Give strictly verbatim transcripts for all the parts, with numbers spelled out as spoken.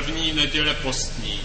první neděle postní.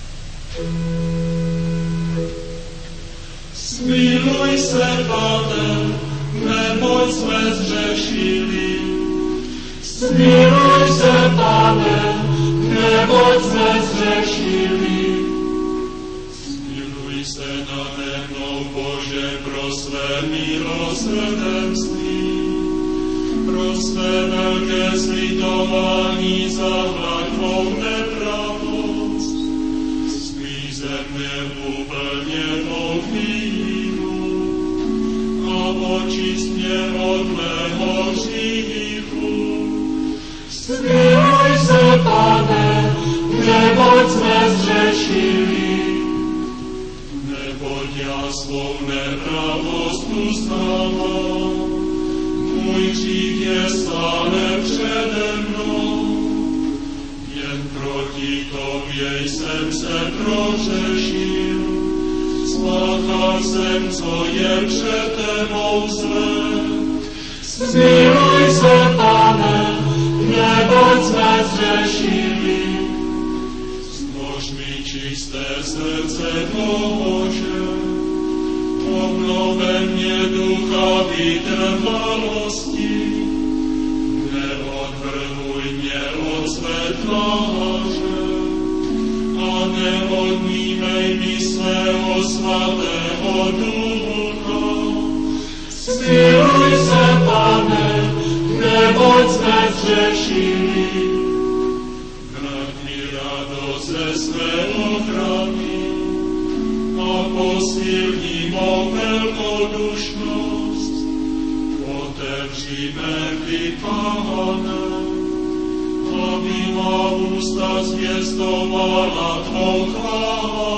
Smiluj se, Pane, neboť jsme zřešili. Smiluj se, Pane, neboť jsme zřešili. Smiluj se nade mnou, Bože, pro své milosrdenství, pro své velké slitování, zahľaď tvou nepravost. Sklíze mě úplně tvou chvíľu a očist mě od mého hříchu. Smiluj se, Pane, neboť sme zřešili, neboť ja svou nepravost uznávam. Môj hřích je stále přede mnou, jen proti Tobě jsem se prořešil. Spáchal jsem, co je před Tebou zlé. Smiluj se, Pane, neboť sme zřešili. Zmož mi čisté srdce, Bože, obnove mě ducha vytrvalosti, neodvrhuj mě od svetláře a neodnímej mi svého svatého ducha. Smiluj se, Pane, neboť sme zřešili. Vrať mi radosť ze své ochrany a posilni mou veľkodušnosť. Otevři mŕtvy, Pane, aby ma ústa zviestovala tvou chválu.